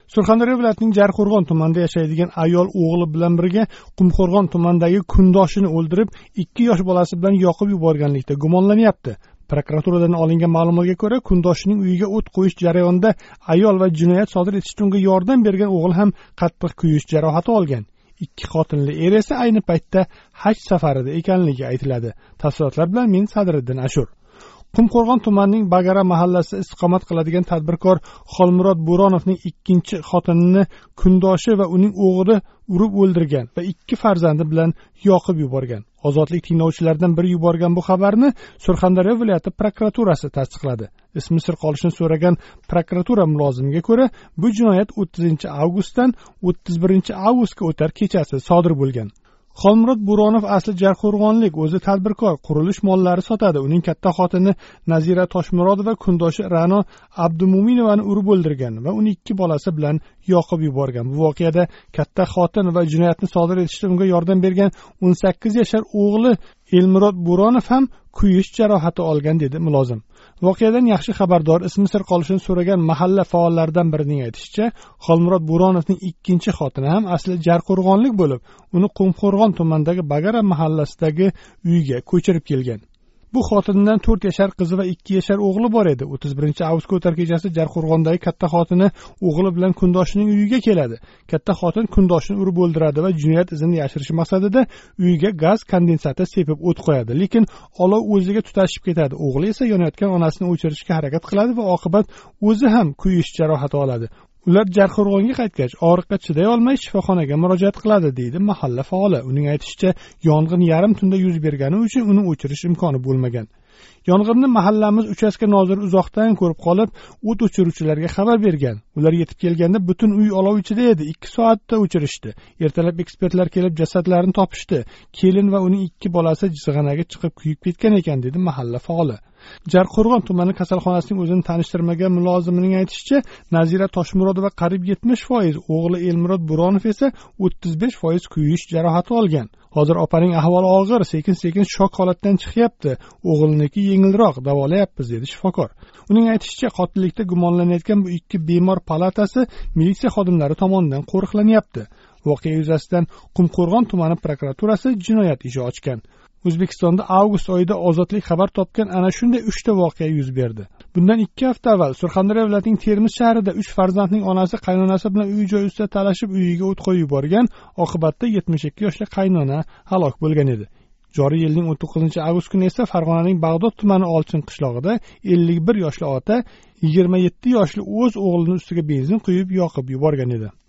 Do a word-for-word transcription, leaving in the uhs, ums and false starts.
Surxondaryo viloyatining Jarqo'rg'on tumanida yashaydigan ayol o'g'li bilan birga Qumqo'rg'on tumanidagi kundoshini o'ldirib, ikki yosh bolasi bilan yoqib yuborganlikda gumonlanyapti. Prokuraturadan olingan ma'lumotga ko'ra, kundoshining uyiga o't qo'yish jarayonida ayol va jinoyat sodir etishda unga yordam bergan o'g'il ham qattiq kuyish jarohati olgan. Ikki xotinli er esa ayni paytda haj safarida ekanligi aytiladi. Tafsilotlar bilan men Sadriddin Ashur. Qumqo'rg'on tumanining Bagara mahallasida istiqomat qiladigan tadbirkor Xolmurod Bo'ronovning ikkinchi xotinini kundoshi va uning o'g'li urib o'ldirgan va ikki farzandi bilan yoqib yuborgan. Ozodlik tinglovchilaridan biri yuborgan bu xabarni Surxondaryo viloyati prokuraturasi tasdiqladi. Ismi sir qolishini so'ragan prokuratura mulozimiga ko'ra, bu jinoyat o'ttizinchi avgustdan o'ttiz birinchi avgustga o'tar kechasi sodir bo'lgan. Xolmurod Bo'ronov asli Jarqo'rg'onlik, o'zi tadbirkor, qurilish mollari sotadi. Uning katta xotini Nazira Toshmurodova kundoshi Ra'no Abdumuminovani urib o'ldirgan va uning ikki bolasi bilan yoqib yuborgan. Bu voqeada katta xotin va jinoyatni sodir etishda unga yordam bergan o'n sakkiz yashar o'g'li Elmurod Bo'ronov ham kuyish jarohati olgan, dedi mulozim. Voqeadan yaxshi xabardor ismi sir qolishini so'ragan mahalla faollaridan birining aytishicha, Xolmurod Bo'ronovning ikkinchi xotini ham asli Jarqo'rg'onlik bo'lib, uni Qumqo'rg'on tumanidagi Bagara mahallasidagi uyiga ko'chirib kelgan. Bu xotindan to'rt yashar qizi va ikki yashar o'g'li bor edi. o'ttiz birinchi avgustga o'tar kechasi Jarqo'rg'ondagi katta xotini o'g'li bilan kundoshining uyiga keladi. Katta xotin kundoshini urib o'ldiradi va jinoyat izini yashirish maqsadida uyiga gaz kondensati sepib o't qo'yadi, lekin olov o'ziga tutashib ketadi. O'g'li esa yonayotgan onasini o'chirishga harakat qiladi va oqibat o'zi ham kuyish jarohati oladi. Ular Jarqo'rg'onga qaytgach, og'riqqa chiday olmay shifoxonaga murojaat qiladi, deydi mahalla faoli. Uning aytishicha, yong'in yarim tunda yuz bergani uchun uni o'chirish imkoni bo'lmagan. Yong'inni mahallamiz uchastka noziri uzoqdan ko'rib qolib, o't o'chiruvchilarga xabar bergan. Ular yetib kelganda butun uy olov ichida edi. ikki soatda o'chirishdi. Ertalab ekspertlar kelib jasadlarni topishdi. Kelin va uning ikki bolasi jizg'anaga chiqib kuyib ketgan ekan, dedi mahalla faoli. Jarqo'rg'on tumani kasalxonasining o'zini tanishtirmagan mulozimining aytishicha, Nazira Toshmurodova qariyb yetmish foiz, o'g'li Elmurod Bo'ronov esa o'ttiz besh foiz kuyish jarohati olgan. Hozir opaning ahvoli og'ir, sekin-sekin shok holatdan chiqyapti. O'g'ilniki yengilroq, davolayapmiz, dedi shifokor. Uning aytishicha, qotillikda gumonlanayotgan bu ikki bemor palatasi militsiya xodimlari tomonidan qo'riqlanyapti. Voqea yuzasidan Qumqo'rg'on tumani prokuraturasi jinoyat ishi ochgan. O'zbekistonda avgust oyida ozodlik xabar topgan ana shunday uchta voqea yuz berdi. Bundan ikki hafta avval Surxondaryo viloyatining Termiz shahrida uch farzandning onasi qaynonasi bilan uy joy ustida talashib, uyiga o't qo'yib yuborgan. Oqibatda yetmish ikki yoshli qaynona halok bo'lgan edi. Joriy yilning o'n to'qqizinchi avgust kuni esa Farg'onaning Bag'dod tumani Olchin qishlog'ida ellik bir yoshli ota yigirma yetti yoshli o'z o'g'lining ustiga benzin quyib yoqib yuborgan edi.